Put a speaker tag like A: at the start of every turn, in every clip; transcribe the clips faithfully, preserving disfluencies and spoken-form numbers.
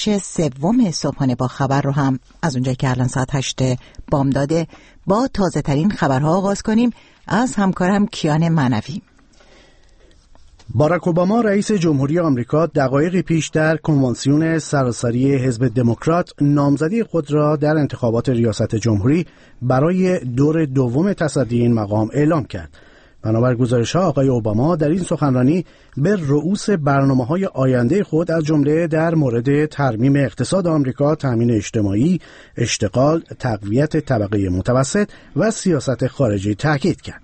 A: بخش سوم صبحانه با خبر رو هم از اونجایی که الان ساعت هشت بامداده با تازه ترین خبرها آغاز کنیم. از همکارم کیان معنوی.
B: باراک اوباما رئیس جمهوری آمریکا دقایقی پیش در کنوانسیون سراسری حزب دموکرات نامزدی خود را در انتخابات ریاست جمهوری برای دور دوم تصدی این مقام اعلام کرد. بنابر گزارش‌ها آقای اوباما در این سخنرانی به رؤوس برنامه‌های آینده خود از جمله در مورد ترمیم اقتصاد آمریکا، تامین اجتماعی، اشتغال، تقویت طبقه متوسط و سیاست خارجی تاکید کرد.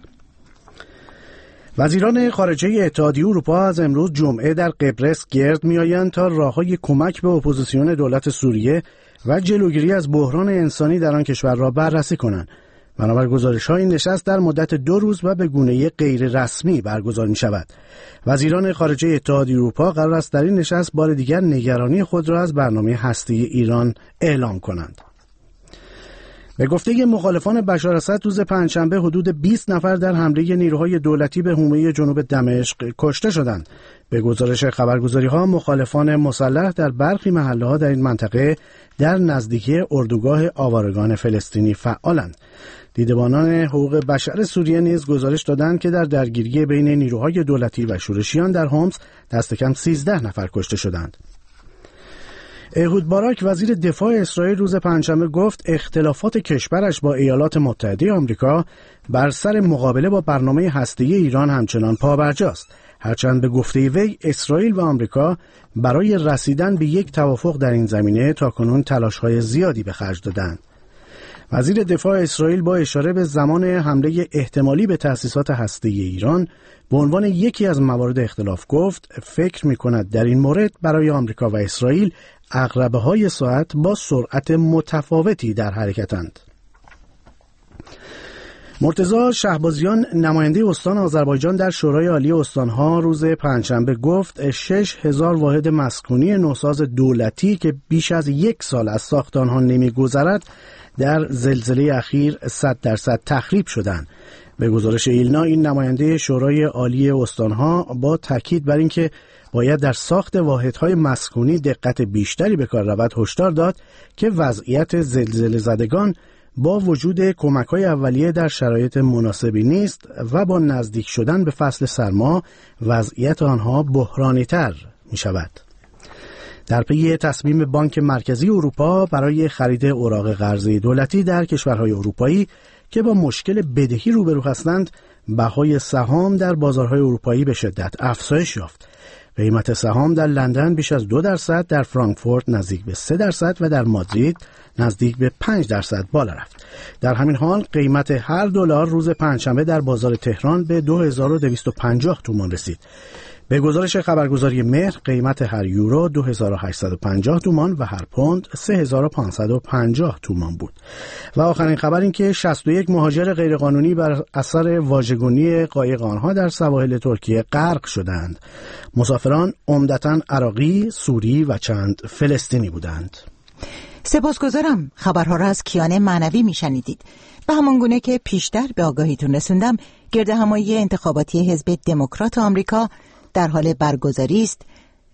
B: وزیران خارجه اتحادیه اروپا از امروز جمعه در قبرس گرد می‌آیند تا راه‌های کمک به اپوزیسیون دولت سوریه و جلوگیری از بحران انسانی در آن کشور را بررسی کنند. بنابر گزارش‌ها این نشست در مدت دو روز و به گونه‌ای غیر رسمی برگزار می‌شود. وزیران خارجه اتحادیه اروپا قرار است در این نشست بار دیگر نگرانی خود را از برنامه هسته‌ای ایران اعلام کنند. به گفته مخالفان بشار اسد روز پنجشنبه حدود بیست نفر در حمله نیروهای دولتی به حومه جنوب دمشق کشته شدند. به گزارش خبرگزاری‌ها مخالفان مسلح در برخی محله‌ها در این منطقه در نزدیکی اردوگاه آوارگان فلسطینی فعالند. دیدبانان حقوق بشر سوریه نیز گزارش دادند که در درگیری بین نیروهای دولتی و شورشیان در حمص دست کم سیزده نفر کشته شدند. اهود باراک وزیر دفاع اسرائیل روز پنجشنبه گفت اختلافات کشورش با ایالات متحده آمریکا بر سر مقابله با برنامه هسته‌ای ایران همچنان پابرجاست. هرچند به گفته وی اسرائیل و آمریکا برای رسیدن به یک توافق در این زمینه تاکنون تلاش‌های زیادی به خرج دادند. وزیر دفاع اسرائیل با اشاره به زمان حمله احتمالی به تأسیسات هسته‌ای ایران به عنوان یکی از موارد اختلاف گفت فکر می‌کند در این مورد برای آمریکا و اسرائیل عقربه‌های ساعت با سرعت متفاوتی در حرکتند. مرتضی شهبازیان نماینده استان آذربایجان در شورای عالی استانها روز پنجشنبه گفت شش هزار واحد مسکونی نوساز دولتی که بیش از یک سال از ساخت آنها نمی‌گذرد در زلزله اخیر صد درصد تخریب شدند. به گزارش ایلنا این نماینده شورای عالی استانها با تاکید بر اینکه باید در ساخت واحدهای مسکونی دقت بیشتری به کار رود هشدار داد که وضعیت زلزله زدگان با وجود کمک‌های اولیه در شرایط مناسبی نیست و با نزدیک شدن به فصل سرما وضعیت آنها بحرانی‌تر می‌شود. در پی تصمیم بانک مرکزی اروپا برای خرید اوراق قرضه دولتی در کشورهای اروپایی که با مشکل بدهی روبرو هستند، بهای سهام در بازارهای اروپایی به شدت افزایش یافت. قیمت سهام در لندن بیش از دو درصد، در فرانکفورت نزدیک به سه درصد و در مادرید نزدیک به پنج درصد بالا رفت. در همین حال قیمت هر دلار روز پنجشنبه در بازار تهران به دو هزار و دویست و پنجاه تومان رسید. به گزارش خبرگزاری مهر قیمت هر یورو دو هزار و هشتصد و پنجاه تومان و هر پوند سه هزار و پانصد و پنجاه تومان بود. و آخرین خبر این که شصت و یک مهاجر غیرقانونی بر اثر واژگونی قایق آنها در سواحل ترکیه غرق شدند. مسافران عمدتاً عراقی، سوری و چند فلسطینی بودند.
A: سپاسگزارم. خبرها را از کیان معنوی میشنیدید. به همان گونه که پیشتر به آگاهیتون رسوندم، گردهمایی انتخاباتی حزب دموکرات آمریکا در حال برگزاری است.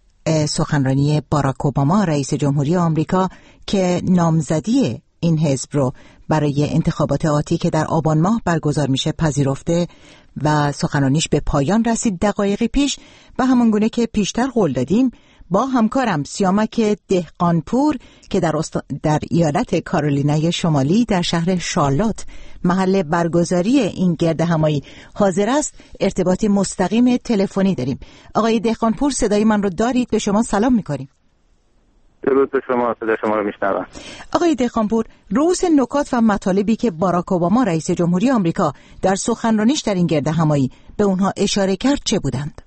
A: سخنرانی باراک اوباما رئیس جمهوری آمریکا که نامزدی این حزب رو برای انتخابات آتی که در آبان ماه برگزار میشه پذیرفته و سخنرانیش به پایان رسید دقایقی پیش. به همان گونه که پیشتر قول دادیم با همکارم سیامک دهقانپور که در, است... در ایالت کارولینای شمالی در شهر شارلوت محل برگزاری این گردهمایی حاضر است ارتباط مستقیم تلفنی داریم. آقای دهقانپور صدای من رو دارید؟ به شما سلام میکنیم.
C: درود به شما، صدای شما رو میشنوم.
A: آقای دهقانپور، رؤوس نکات و مطالبی که باراک اوباما رئیس جمهوری آمریکا در سخنرانیش در این گردهمایی به اونها اشاره کرد چه بودند؟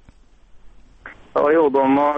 C: آقای اوباما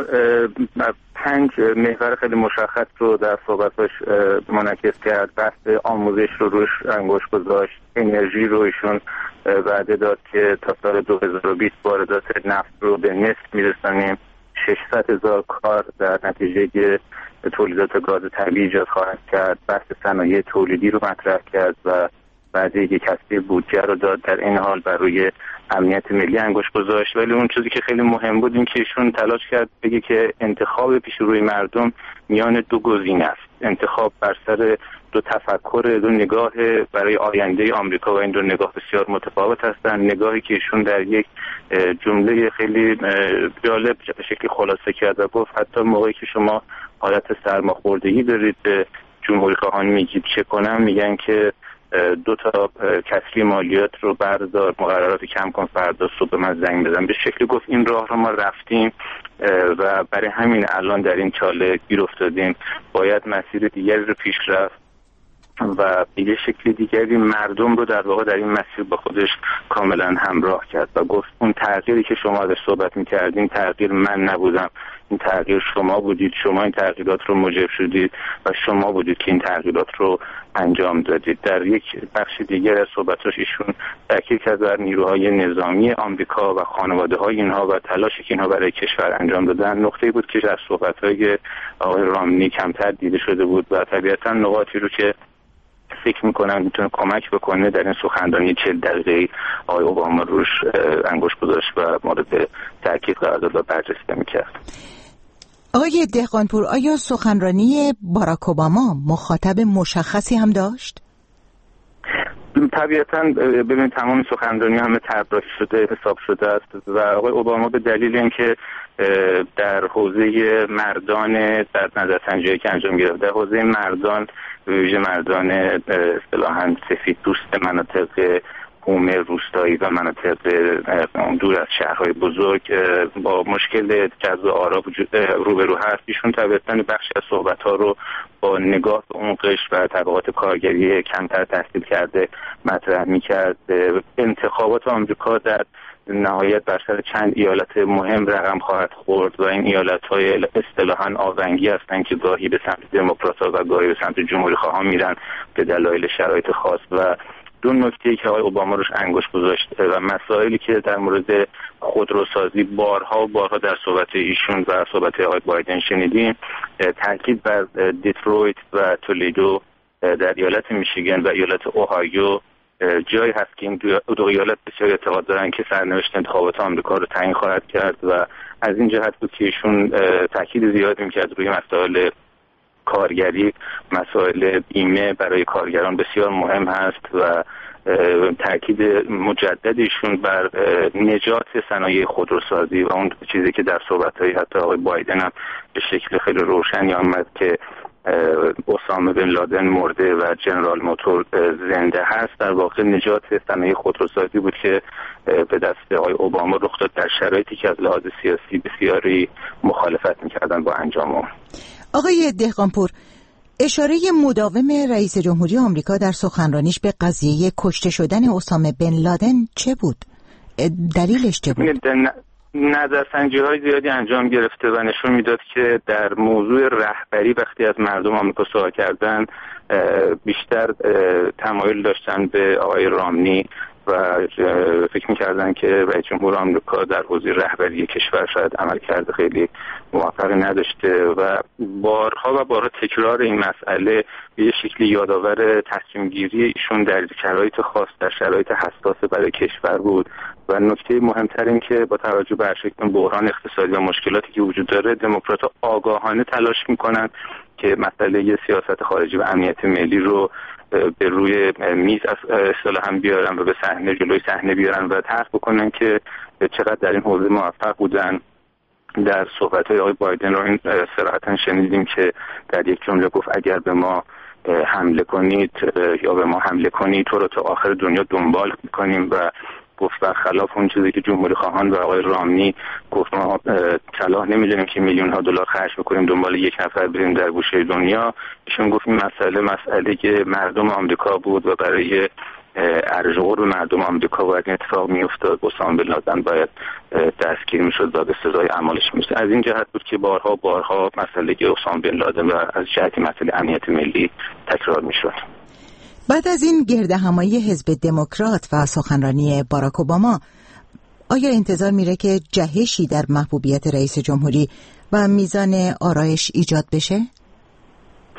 C: پنج محور خیلی مشخص رو در صحبتش منعکس کرد. بحث آموزش رو روش انگشت گذاشت، انرژی رو ایشون وعده داد که تا سال دو هزار و بیست واردات نفت رو به نصف میرسانیم، ششصد هزار کار در نتیجه تولیدات گاز طبیعی ایجاد خواهد کرد. بحث صنایع تولیدی رو مطرح کرد و بعد یک کسری بودجه رو داد، در این حال بر روی امنیت ملی انگشت گذاشت. ولی اون چیزی که خیلی مهم بود این که ایشون تلاش کرد بگه که انتخاب پیش روی مردم میان دو گزینه است، انتخاب بر سر دو تفکر، دو نگاه برای آینده آمریکا و این دو نگاه بسیار متفاوت هستند. نگاهی که ایشون در یک جمله خیلی جالب به شکلی خلاصه کرد و گفت حتی موقعی که شما حالت سرماخوردگی دارید به جمهوری خواهان میگید چه کنم، میگن که دو تا کسری مالیات رو بردار، مقررات کم کن، فردا صبح به من زنگ بزن. به شکلی گفت این راه رو ما رفتیم و برای همین الان در این چاله گیر افتادیم، باید مسیر دیگری رو پیش رفت و به یه شکل دیگری مردم رو در واقع در این مسیر با خودش کاملا همراه کرد و گفت اون تغییری که شما ازش صحبت می‌کردین تغییر من نبودم، این تغییر شما بودید، شما این تغییرات رو موجب شدید و شما بودید که این تغییرات رو انجام دادید. در یک بخش دیگر از صحبتاش ایشون تاکید کرد بر نیروهای نظامی آمریکا و خانواده‌های اینها و تلاشی که اینها برای کشور انجام دادن. نکته‌ای بود که در صحبت‌های آقای رامنی کمتر دیده شده بود و طبیعتاً نقاطی رو که فکر میکنم میتونه کمک بکنه در این سخنرانی چهل دقیقه‌ای آقای اوباما روش انگشت گذاشت و مورد تاکید قرار داد و بررسی میکرد.
A: آقای دهقانپور، آیا سخنرانی باراک اوباما مخاطب مشخصی هم داشت؟
C: طبیعتاً ببینید تمام سخنرانی همه طراحی شده، حساب شده است و آقای اوباما به دلیل اینکه در حوزه مردان در نظرسنجی که انجام گرفت در حوزه مردان ویژه مردان اصطلاحاً سفید دوست مناطق قوم روستایی و مناطق دور از شهرهای بزرگ با مشکل جذب آرا روبرو هست. ایشون طبیعتاً بخشی از صحبت‌ها رو با نگاه به عمقش و طبقات کارگری کمتر تحصیل کرده مطرح می‌کرد. انتخابات آمریکا در نهایت بر سر چند ایالت مهم رقم خواهد خورد و این ایالت‌های اصطلاحاً آونگی هستند که گاهی به سمت دموکرات‌ها و گاهی به سمت جمهوری خواهان میرن به دلایل شرایط خاص. و دو نکته‌ای که آقای اوباما روش انگشت گذاشته و مسائلی که در مورد خودروسازی بارها و بارها در صحبت ایشون و صحبت آقای بایدن شنیدیم، تاکید بر دیترویت و تولیدو در ایالت میشیگن و ایالت اوهایو جایی هست که این دو ایالت بسیار اعتقاد دارن که سرنوشت انتخابات آمریکا رو تعیین خواهد کرد و از این جهت بود که ایشون تاکید زیادی می‌کرد روی مسائل کارگری، مسائل بیمه برای کارگران بسیار مهم هست و تاکید مجدد ایشون بر نجات صنایع خودروسازی و اون چیزی که در صحبت‌های حتی آقای بایدن هم به شکل خیلی روشنی آمد که اسامه بن لادن مرده و جنرال موتور زنده هست، در واقع نجات صنایع خودروسازی بود که به دست آقای اوباما رخ داد در شرایطی که از لحاظ سیاسی بسیاری مخالفت می‌کردن با انجام اون.
A: آقای دهقانپور، اشاره مداوم رئیس جمهوری آمریکا در سخنرانیش به قضیه کشته شدن اسامه بن لادن چه بود؟ دلیلش چه بود؟
C: نظرسنجی های زیادی انجام گرفته و نشون میداد که در موضوع رهبری وقتی از مردم آمریکا سوال کردن بیشتر تمایل داشتن به آقای رامنی و فکر می‌کردن که رئیس جمهور آمریکا در حوزه رهبری کشور شاید عملکرد خیلی موفقی نداشته و بارها و بارها تکرار این مسئله به یه شکلی یادآور تصمیم گیری ایشون در شرایط خاص، در شرایط حساس برای کشور بود. و نکته مهمتر این که با توجه به شکل بحران اقتصادی و مشکلاتی که وجود داره، دموکرات‌ها آگاهانه تلاش می‌کنن که مسئله سیاست خارجی و امنیت ملی رو به روی میز اصطلاحاً بیارن و به صحنه جلوی صحنه بیارن و طرح بکنن که چقدر در این حوزه موفق بودن. در صحبت‌های آقای بایدن رو این صراحتاً شنیدیم که در یک جمله گفت اگر به ما حمله کنید یا به ما حمله کنید تو رو تا آخر دنیا دنبال می‌کنیم و گفت برخلاف اون چیزی که جمهوری خواهان و آقای رامنی گفت ما کلاه نمی‌دونیم که میلیون ها دلار خرج بکنیم دنبال یک نفر بریم در گوشه دنیا. ایشون گفت این مسئله مسئله که مردم آمریکا بود و برای ارجاع به مردم آمریکا باید این اتفاق میافتاد، اسامه بن لادن باید دستگیر میشد و به سزای اعمالش میرسید. از این جهت بود که بارها بارها مسئله اسامه بن لادن و از جهت مسئله امنیت ملی تکرار میشد.
A: بعد از این گردهمایی حزب دموکرات و سخنرانی باراک اوباما، آیا انتظار میره که جهشی در محبوبیت رئیس جمهوری و میزان آرایش ایجاد بشه؟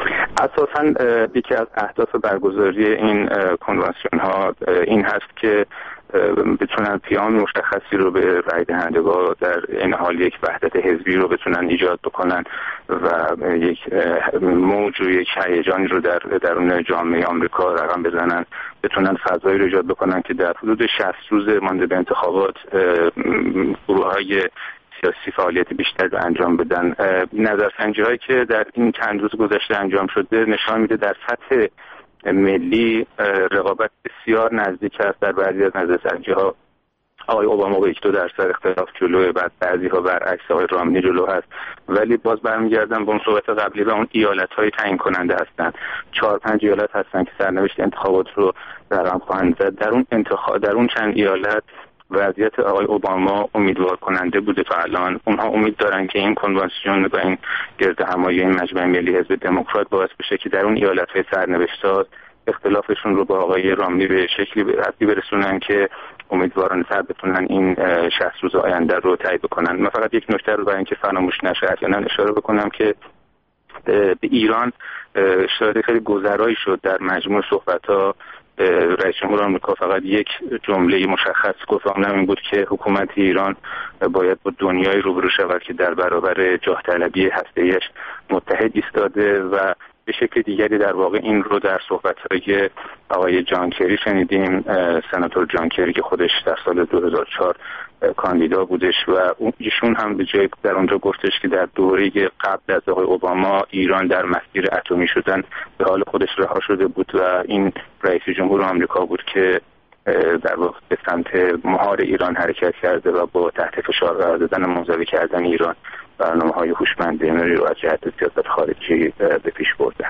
C: اساساً یکی از اهداف برگزاری این کنوانسیون ها این هست که بتونن پیام مشخصی رو به رای دهندگان در این حال یک وحدت حزبی رو بتونن ایجاد بکنن و یک موج و یک هیجانی رو در درون جامعه آمریکا رقم بزنن، بتونن فضایی رو ایجاد بکنن که در حدود شصت روز مانده به انتخابات گروه‌های سیاسی فعالیت بیشتر رو انجام بدن. نظرسنجی‌هایی که در این چند روز گذشته انجام شده نشان میده در سطح ملی رقابت بسیار نزدیک است. در بعضی از نظرسنجی‌ها آقای اوباما با یک دو درصد اختلاف جلوه، بعد بعضی‌ها برعکس آقای رامنی جلو هست، ولی باز برمیگردم به اون صحبت قبلی و اون ایالت‌های تعیین کننده هستند. چهار پنج ایالت هستن که سرنوشت انتخابات رو رقم خواهند زد. در اون انتخاب در اون چند ایالت وضعیت آقای اوباما امیدوار کننده بوده تا الان. اونها امید دارن که این کنوانسیون و این گرد همایی این مجمع ملی حزب دموکرات باعث بشه که در اون ایالت‌های سرنوشت‌ساز اختلافشون رو با آقای رامنی به شکلی حدی برسونن که امیدوارانه تر بتونن این شصت روز آینده رو تایید بکنن. من فقط یک نکته رو برای اینکه فراموش نشه احیانا اشاره بکنم که به ایران شاید خیلی گذرایی شد در مجموع صحبت‌ها. رئیس جمهور آمریکا فقط یک جمله مشخص گفت، اون این بود که حکومت ایران باید با دنیای روبرو شود که در برابر جاه طلبی هسته‌ایش متحد ایستاده و به شکل دیگری در واقع این رو در صحبت‌های آقای جان کری شنیدیم، سناتور جان کری که خودش در سال دو هزار و چهار کاندیدا بودش و ایشون هم به جای در اونجا گفتش که در دوره قبل از آقای اوباما ایران در مسیر اتمی شدن به حال خودش رها شده بود و این رئیس جمهور آمریکا بود که در واقع به سمت مهار ایران حرکت کرده و با تحت فشار قرار دادن منزوی کردن ایران برنامه‌های هوشمند ملی رو از جهت سیاست خارجی به پیش بردن.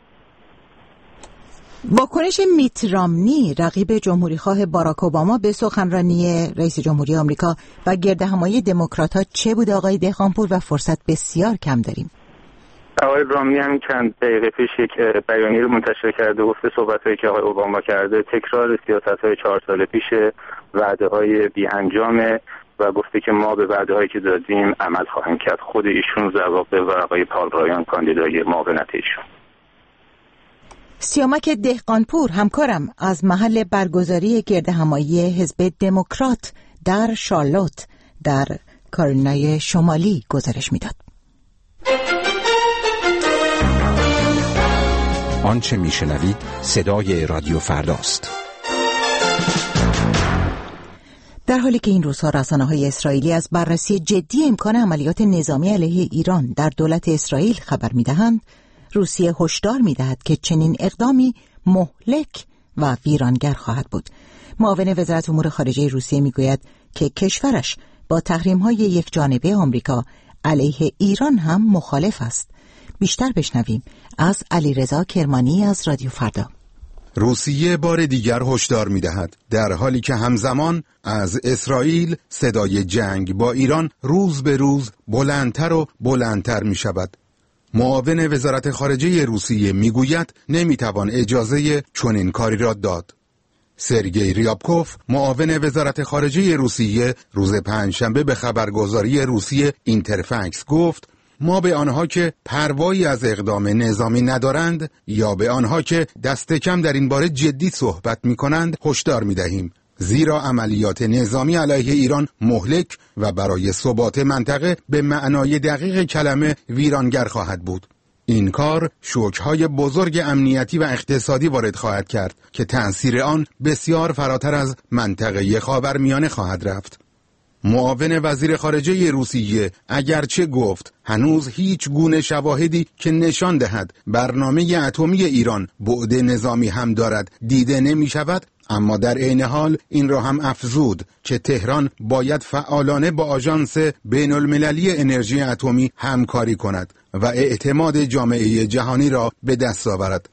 A: واکنش میت رامنی رقیب جمهوریخواه باراک اوباما به سخنرانی رئیس جمهوری آمریکا و گردهمایی دموکرات‌ها چه بود آقای دهقانپور و فرصت بسیار کم داریم؟
C: آقای رامنی هم چند دقیقه پیش یک بیانیه رو منتشر کرده، گفته صحبت‌هایی که آقای اوباما کرده تکرار سیاست‌های چهار سال پیش، وعده‌های بی انجامه و گفته که ما به وعده‌هایی که دادیم عمل خواهیم کرد. خود ایشون ضوابط و آقای پال رایان کاندیدای معاونت ایشون.
A: سیامک دهقانپور همکارم از محل برگزاری گردهمایی حزب دموکرات در شارلوت در کارولینای شمالی گزارش میداد.
D: آنچه میشنوید صدای رادیو فرداست.
A: در حالی که این روزها رسانه‌های اسرائیلی از بررسی جدی امکان عملیات نظامی علیه ایران در دولت اسرائیل خبر می‌دهند، روسیه هشدار می‌دهد که چنین اقدامی مهلک و ویرانگر خواهد بود. معاون وزارت امور خارجه روسیه می‌گوید که کشورش با تحریم‌های یکجانبه آمریکا علیه ایران هم مخالف است. بیشتر بشنویم از علیرضا کرمانی از رادیو فردا.
E: روسیه بار دیگر هشدار می‌دهد در حالی که همزمان از اسرائیل صدای جنگ با ایران روز به روز بلندتر و بلندتر می‌شود. معاون وزارت خارجه روسیه می‌گوید نمی‌توان اجازه چنین کاری را داد. سرگئی ریابکوف معاون وزارت خارجه روسیه روز پنجشنبه به خبرگزاری روسیه اینترفکس گفت ما به آنها که پروایی از اقدام نظامی ندارند یا به آنها که دست کم در این باره جدی صحبت می کنند هشدار می دهیم، زیرا عملیات نظامی علیه ایران مهلک و برای ثبات منطقه به معنای دقیق کلمه ویرانگر خواهد بود. این کار شوک‌های بزرگ امنیتی و اقتصادی وارد خواهد کرد که تأثیر آن بسیار فراتر از منطقه خاورمیانه خواهد رفت. معاون وزیر خارجه روسیه اگرچه گفت هنوز هیچ گونه شواهدی که نشان دهد برنامه اتمی ایران بعد نظامی هم دارد دیده نمی شود، اما در عین حال این را هم افزود که تهران باید فعالانه با آژانس بین المللی انرژی اتمی همکاری کند و اعتماد جامعه جهانی را به دست آورد.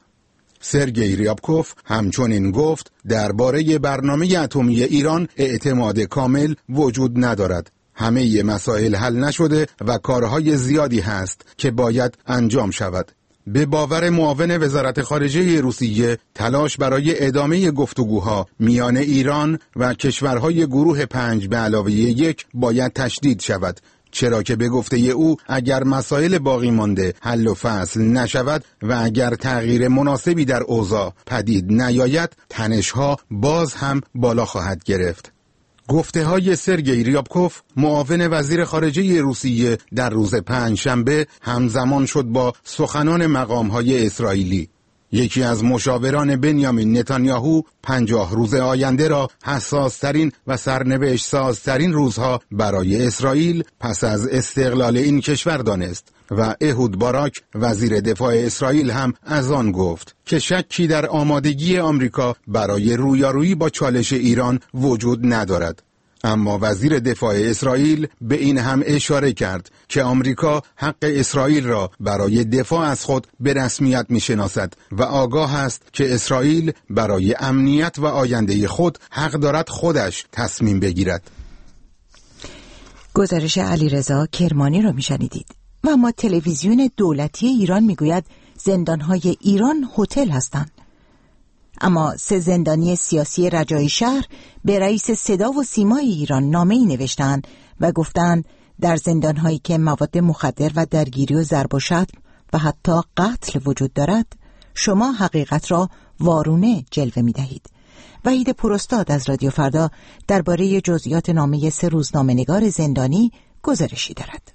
E: سرگئی ریابکوف همچنین گفت درباره برنامه اتمی ایران اعتماد کامل وجود ندارد. همه مسائل حل نشده و کارهای زیادی هست که باید انجام شود. به باور معاون وزارت خارجه روسیه تلاش برای ادامه گفتگوها میان ایران و کشورهای گروه پنج به علاوه یک باید تشدید شود چرا که به گفته او اگر مسائل باقی مانده حل و فصل نشود و اگر تغییر مناسبی در اوضاع پدید نیاید، تنش‌ها باز هم بالا خواهد گرفت. گفته های سرگئی ریابکوف، معاون وزیر خارجه روسیه، در روز پنجشنبه همزمان شد با سخنان مقام‌های اسرائیلی. یکی از مشاوران بنیامین نتانیاهو پنجاه روز آینده را حساس‌ترین و سرنوشت سازترین روزها برای اسرائیل پس از استقلال این کشور دانست و اهود باراک وزیر دفاع اسرائیل هم از آن گفت که شکی در آمادگی آمریکا برای رویارویی با چالش ایران وجود ندارد. اما وزیر دفاع اسرائیل به این هم اشاره کرد که آمریکا حق اسرائیل را برای دفاع از خود به رسمیت می‌شناسد و آگاه است که اسرائیل برای امنیت و آینده خود حق دارد خودش تصمیم بگیرد.
A: گزارش علیرضا کرمانی را می‌شنیدید. و اما تلویزیون دولتی ایران می‌گوید زندان‌های ایران هتل هستند. اما سه زندانی سیاسی رجایی شهر به رئیس صدا و سیمای ایران نامه‌ای نوشتند و گفتند در زندان‌هایی که مواد مخدر و درگیری و ضرب و شتم و حتی قتل وجود دارد، شما حقیقت را وارونه جلوه می‌دهید. وحید پوراستاد از رادیو فردا درباره جزئیات نامه سه روزنامه‌نگار زندانی گزارشی دارد.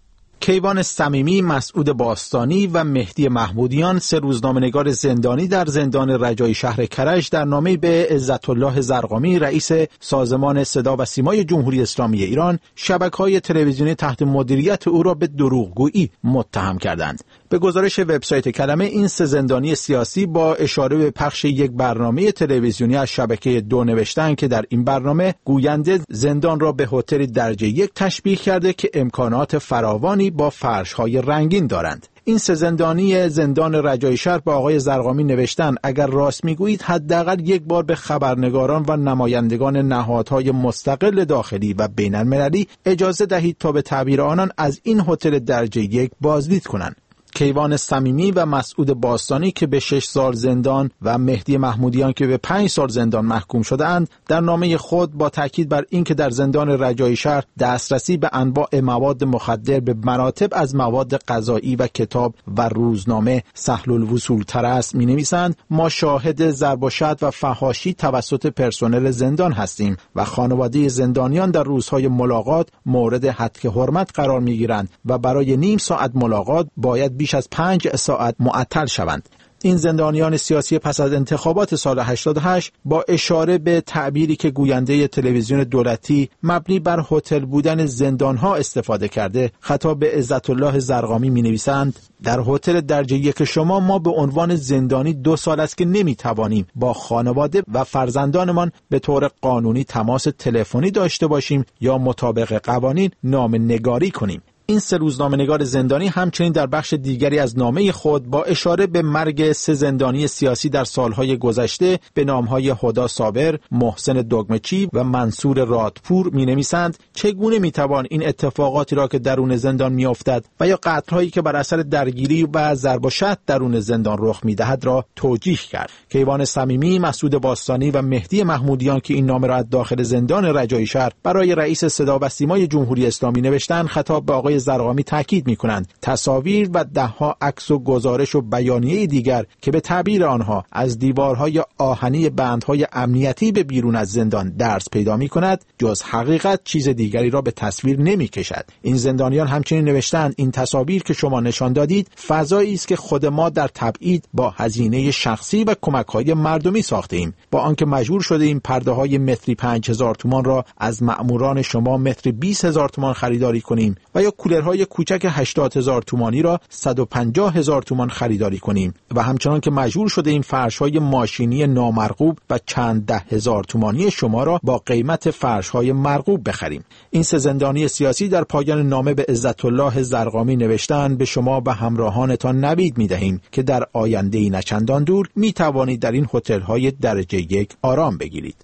F: کیوان صمیمی، مسعود باستانی و مهدی محمودیان، سه روزنامه‌نگار زندانی در زندان رجایی شهر کرج، در نامه‌ای به عزت الله زرقامی، رئیس سازمان صدا و سیمای جمهوری اسلامی ایران، شبکه‌های تلویزیونی تحت مدیریت او را به دروغگویی متهم کردند. به گزارش وبسایت کلمه، این سه زندانی سیاسی با اشاره به پخش یک برنامه تلویزیونی از شبکه دو نوشتند که در این برنامه گوینده زندان را به هتل درجه یک تشبیه کرده که امکانات فراوانی با فرش‌های رنگین دارند. این سه زندانی زندان رجایی شهر با آقای زرقامی نوشتن اگر راست میگویید حداقل یک بار به خبرنگاران و نمایندگان نهادهای مستقل داخلی و بین المللی اجازه دهید تا به تعبیر آنان از این هتل درجه یک بازدید کنند. کیوان صمیمی و مسعود باستانی که به شش سال زندان و مهدی محمودیان که به پنج سال زندان محکوم شده‌اند، در نامه خود با تاکید بر اینکه در زندان رجایی شهر دسترسی به انواع مواد مخدر به مراتب از مواد غذایی و کتاب و روزنامه سهل الوصول تر است، می‌نویسند ما شاهد ضرب و شتم و فحاشی توسط پرسنل زندان هستیم و خانواده زندانیان در روزهای ملاقات مورد هتک حرمت قرار می‌گیرند و برای نیم ساعت ملاقات باید بیش از پنج ساعت معطل شوند. این زندانیان سیاسی پس از انتخابات سال هشتاد و هشت با اشاره به تعبیری که گوینده تلویزیون دولتی مبنی بر هتل بودن زندانها استفاده کرده، خطاب به عزت الله زرقامی می‌نویسند در هتل درجه یک شما ما به عنوان زندانی دو سال است که نمی‌توانیم با خانواده و فرزندانمان به طور قانونی تماس تلفنی داشته باشیم یا مطابق قوانین نامه‌نگاری کنیم. این سه روزنامه‌نگار زندانی همچنین در بخش دیگری از نامه خود با اشاره به مرگ سه زندانی سیاسی در سالهای گذشته به نامهای هدا صابر، محسن دگمچی و منصور رادپور می‌نویسند چگونه می‌توان این اتفاقاتی را که درون زندان می‌افتد و یا قتل‌هایی که بر اثر درگیری و ضرب و شتم درون زندان رخ می‌دهد را توجیه کرد. کیوان صمیمی، مسعود باستانی و مهدی محمودیان که این نامه را از داخل زندان رجایی شهر برای رئیس صدا و سیمای جمهوری اسلامی نوشتند، خطاب به آقای زرقامی تاکید می‌کنند تصاویر و ده‌ها عکس و گزارش و بیانیه دیگر که به تعبیر آنها از دیوارهای آهنی بندهای امنیتی به بیرون از زندان درس پیدا می‌کند، جز حقیقت چیز دیگری را به تصویر نمی‌کشد. این زندانیان همچنین نوشتند این تصاویر که شما نشان دادید فضایی است که خود ما در تبعید با هزینه شخصی و کمک‌های مردمی ساخته‌ایم، با آنکه مجبور شده‌ایم پرده‌های متری پنج هزار تومان را از مأموران شما متری بیست هزار تومان خریداری کنیم و یا کولرهای کوچک هشتاد هزار تومانی را صد و پنجاه هزار تومان خریداری کنیم و همچنان که مجبور شده این فرش‌های ماشینی نامرغوب و چند ده هزار تومانی شما را با قیمت فرش‌های مرغوب بخریم. این سه زندانی سیاسی در پایان نامه به عزت الله زرقامی نوشتند به شما و همراهانتان نوید می‌دهیم که در آینده‌ای نچندان دور می‌توانید در این هتل‌های درجه یک آرام بگیرید.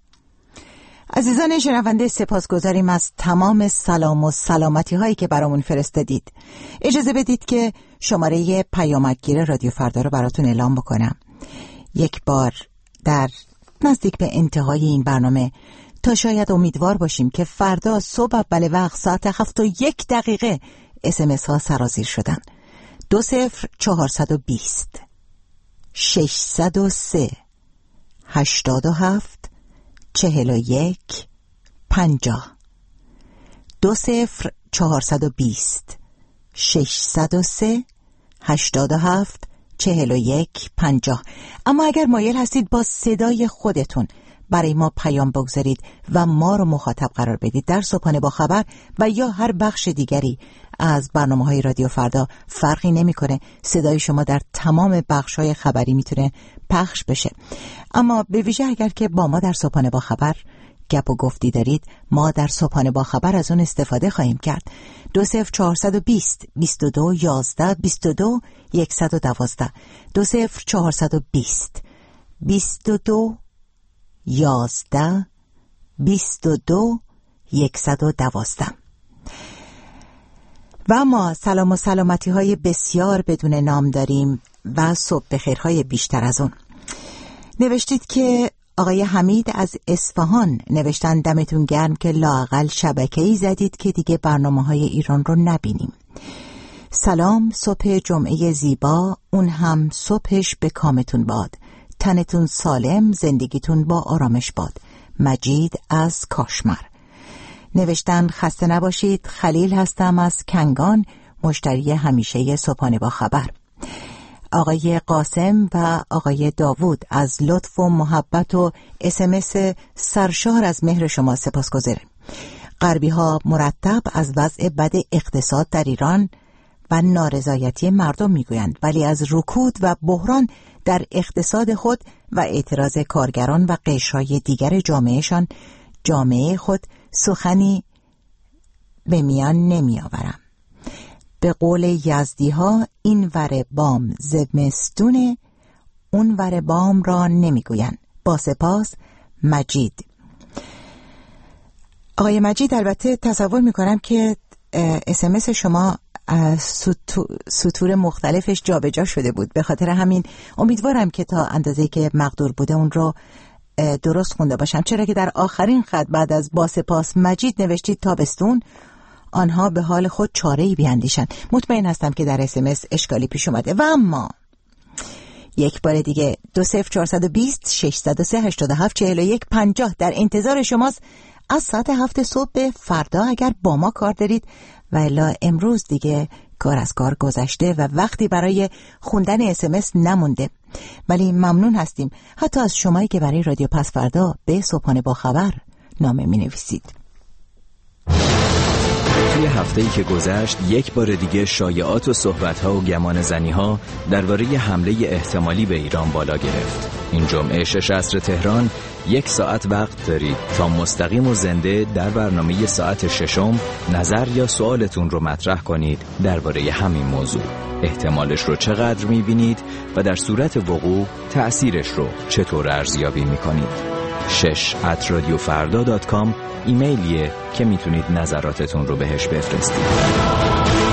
A: عزیزان شنونده، سپاسگزاریم از تمام سلام و سلامتی هایی که برامون فرستادید. اجازه بدید که شماره پیامکگیر رادیو فردا رو براتون اعلام بکنم. یک بار در نزدیک به انتهای این برنامه تا شاید امیدوار باشیم که فردا صبح اول وقت ساعت هفت و یک دقیقه اسمس ها سرازیر شدن. دو صفر چهارصد و بیست ششصد و سه هشتاد و هفت چهل و یک پنجاه. دو صفر چهارصد و بیست ششصد و سه هشتاد و هفت چهل و یک پنجاه. اما اگر مایل هستید با صدای خودتون برای ما پیام بگذارید و ما رو مخاطب قرار بدید در صبحانه با خبر و یا هر بخش دیگری از برنامه‌های رادیو فردا، فرقی نمی‌کنه، صدای شما در تمام بخش‌های خبری میتونه پخش بشه. اما به ویژه اگر که با ما در صبحانه با خبر گپ و گفتی دارید، ما در صبحانه با خبر از اون استفاده خواهیم کرد. دو صفر چهارصد و بیست بیست و دو یازده بیست و دو صد و دوازده دو صفر چهارصد و بیست بیست و دو یازده بیست و دو صد و دوازده. و ما سلام و سلامتی های بسیار بدون نام داریم و صبح بخیرهای بیشتر از اون. نوشتید که آقای حمید از اصفهان نوشتن دمتون گرم که لااقل شبکه‌ای زدید که دیگه برنامه‌های ایران رو نبینیم. سلام، صبح جمعه زیبا، اون هم صبحش به کامتون باد. تنتون سالم، زندگیتون با آرامش باد. مجید از کاشمر نوشتن خسته نباشید، خلیل هستم از کنگان، مشتری همیشه صبحانه با خبر. آقای قاسم و آقای داوود از لطف و محبت و اسمس سرشار از مهر شما سپاسگزاریم. غربی ها مرتب از وضع بد اقتصاد در ایران و نارضایتی مردم میگویند، ولی از رکود و بحران در اقتصاد خود و اعتراض کارگران و قشرهای دیگر جامعهشان جامعه خود سخنی به میان نمی آورم. به قول یزدی ها این ور بام زمستونه، اون ور بام را نمی گوین. با سپاس، مجید. آقای مجید، البته تصور می کنم که اسمس شما سطور مختلفش جابجا شده بود، به خاطر همین امیدوارم که تا اندازه‌ای که مقدور بوده اون رو درست خونده باشم، چرا که در آخرین خط بعد از با سپاس مجید نوشتید تابستون آنها به حال خود چاره‌ای بیاندیشن. مطمئن هستم که در اسمس اشکالی پیش اومده. و اما یک بار دیگه دو صفر چهارصد و بیست ششصد و سه هشتاد و هفت چهل و یک پنجاه در انتظار شماست از ساعت هفت صبح به فردا اگر با ما کار دارید، و الا امروز دیگه کار از کار گذشته و وقتی برای خوندن اسمس نمونده. ولی ممنون هستیم حتی از شمایی که برای رادیو پس فردا به صبحانه با خبر نامه می نویسید.
G: توی هفته‌ای که گذشت یک بار دیگه شایعات و صحبت‌ها و گمانه‌زنی‌ها درباره حمله احتمالی به ایران بالا گرفت. این جمعه شش عصر تهران یک ساعت وقت دارید تا مستقیم و زنده در برنامه ساعت ششم نظر یا سوالتون رو مطرح کنید درباره همین موضوع. احتمالش رو چقدر می‌بینید و در صورت وقوع تأثیرش رو چطور ارزیابی می‌کنید؟ شش ات رادیو فردا دات کام ایمیلیه که میتونید نظراتتون رو بهش بفرستید.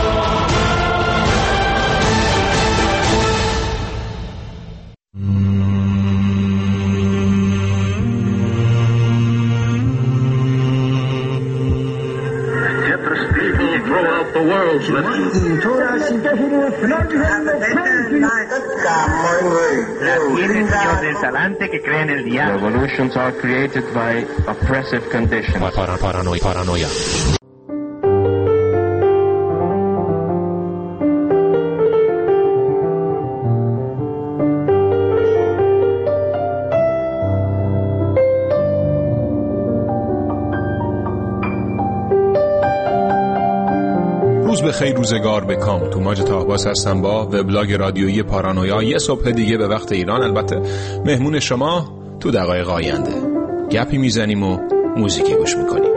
H: Revolutions are created by oppressive conditions. Paranoia. Paranoia.
I: روز به خیر، روزگار به کام. توماج طاهباس هستم با وبلاگ رادیویی پارانویا. یه صبح دیگه به وقت ایران، البته مهمون شما تو دقایق آینده. گپی میزنیم و موزیکی گوش میکنیم.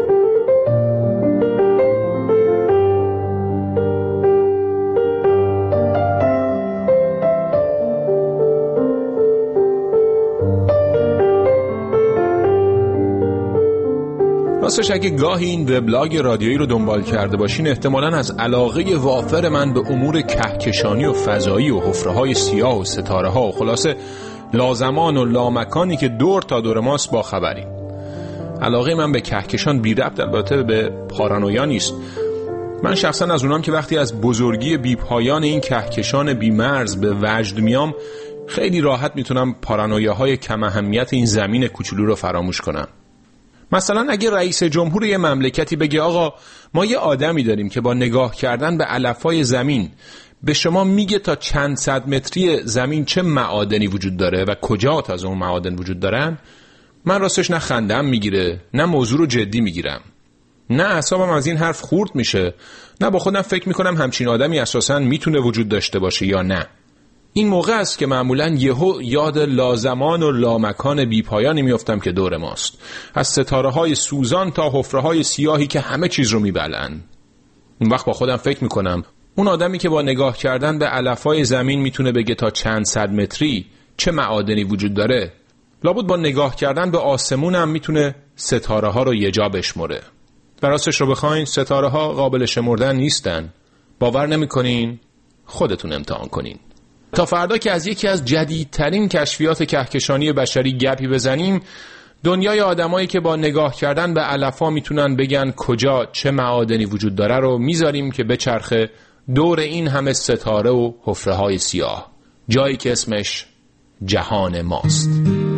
I: راستش اگه گاهی این وبلاگ رادیویی رو دنبال کرده باشین، احتمالاً از علاقه وافر من به امور کهکشانی و فضایی و حفره‌های سیاه و ستاره‌ها و خلاصه لازمان و لامکانی که دور تا دور ماست با خبریم. علاقه من به کهکشان بی ربط البته به پارانویا نیست. من شخصا از اونام که وقتی از بزرگی بی پایان این کهکشان بی مرز به وجد میام، خیلی راحت میتونم پارانویاهای کم اهمیت این زمین کوچولو رو فراموش کنم. مثلا اگه رئیس جمهور یه مملکتی بگه آقا ما یه آدمی داریم که با نگاه کردن به علفای زمین به شما میگه تا چند صد متری زمین چه معادنی وجود داره و کجا از اون معادن وجود دارن، من راستش نه خندم میگیره، نه موضوع رو جدی میگیرم، نه اعصابم از این حرف خورد میشه، نه با خودم فکر میکنم همچین آدمی اساساً میتونه وجود داشته باشه یا نه. این موقع است که معمولاً یهو یاد لازمان و لامکان بیپایانی میافتم که دور ماست، از ستاره های سوزان تا حفره های سیاهی که همه چیز رو میبلن. اون وقت با خودم فکر میکنم اون آدمی که با نگاه کردن به علفای زمین میتونه بگه تا چند صد متری چه معادنی وجود داره، لابد با نگاه کردن به آسمون هم میتونه ستاره ها رو یه جا بشمره. و راستش رو بخواین ستاره ها قابل شمردن نیستن. باور نمی‌کنین؟ خودتون امتحان کنین. تا فردا که از یکی از جدیدترین کشفیات کهکشانی بشری گپی بزنیم، دنیای آدمایی که با نگاه کردن به علفا میتونن بگن کجا چه معادنی وجود داره رو میذاریم که بچرخه دور این همه ستاره و حفره های سیاه، جایی که اسمش جهان ماست.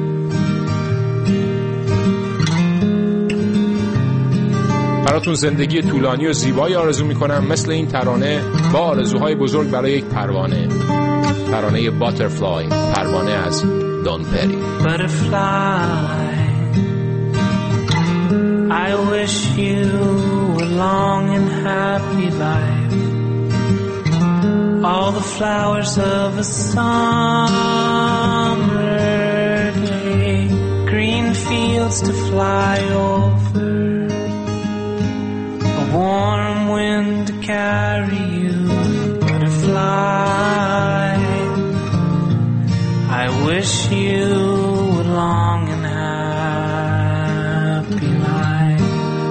I: براتون زندگی طولانی و زیبایی آرزو میکنم، مثل این ترانه با آرزوهای بزرگ برای یک پروانه، ترانه باترفلای، پروانه از دون پری.
J: Butterfly, I wish you a long and happy life, all the flowers of a summer day, green fields to fly over, warm wind to carry you, butterfly. I wish you a long and happy life.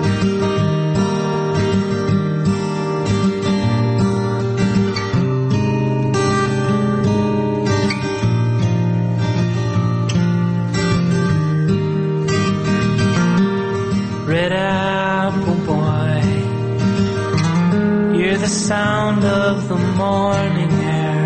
J: Red apple boy, you're the sound of the morning air,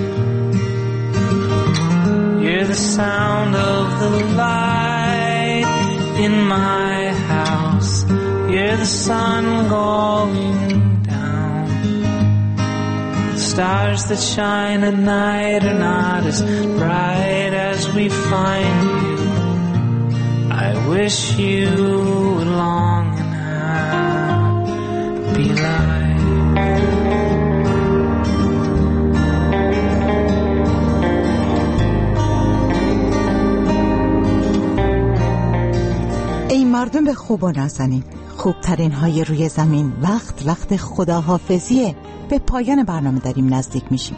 J: you're the sound of the light in my house, you're the sun going down. The stars that shine at night are not as bright as we find you. I wish you a long and happy life.
A: ای مردم به خوب و نازنین، خوبترین های روی زمین، وقت وقت خداحافظیه. به پایان برنامه داریم نزدیک میشیم.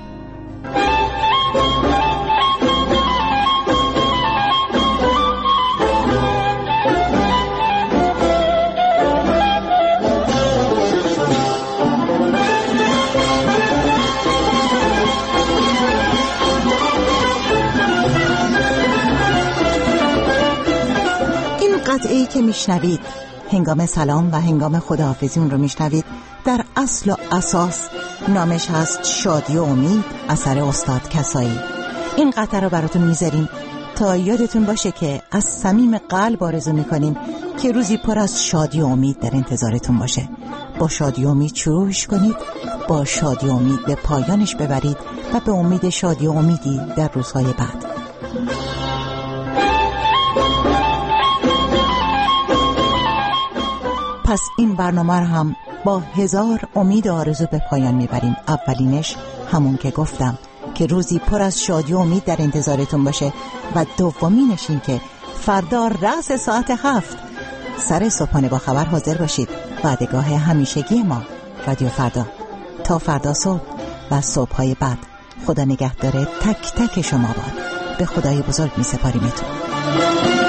A: قطعه‌ای که میشنوید هنگام سلام و هنگام خداحافظی اون رو میشنوید، در اصل و اساس نامش هست شادی و امید، اثر استاد کسایی. این قطعه رو براتون میذاریم تا یادتون باشه که از صمیم قلب آرزو میکنیم که روزی پر از شادی و امید در انتظارتون باشه. با شادی و امید شروعش کنید، با شادی و امید به پایانش ببرید و به امید شادی و امیدی در روزهای بعد. پس این برنامه رو هم با هزار امید و آرزو به پایان میبریم. اولینش همون که گفتم که روزی پر از شادی و امید در انتظارتون باشه، و دومینش این که فردا رأس ساعت هفت سر صبحانه با خبر حاضر باشید. وعدگاه همیشگی ما رادیو فردا. تا فردا صبح و صبحهای بعد، خدا نگهداره تک تک شما باد. به خدای بزرگ می سپاریمتون.